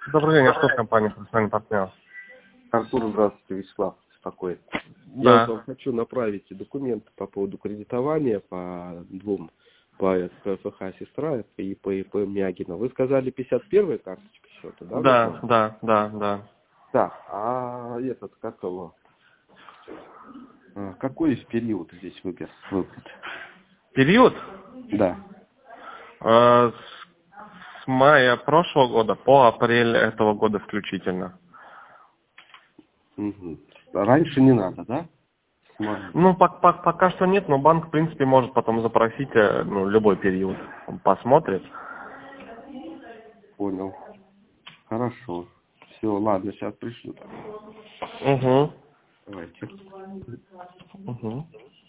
Добрый день, Артур, компания «Профессиональный партнер». Артур, здравствуйте, Вячеслав беспокоит. Я Да. вот вам хочу направить документы по поводу кредитования по двум, по ПФХ «Сестра» и по ИП Мягина. Вы сказали 51-я карточка счета, да? Да. Да, этот, как его? Какой период здесь выпуск? Период Да. с мая прошлого года по апрель этого года включительно. Угу. Раньше не надо, да? Ну, пока что нет, но банк, в принципе, может потом запросить любой период. Он посмотрит. Понял. Хорошо. Все, ладно, сейчас пришлю. Угу. Давайте. Угу.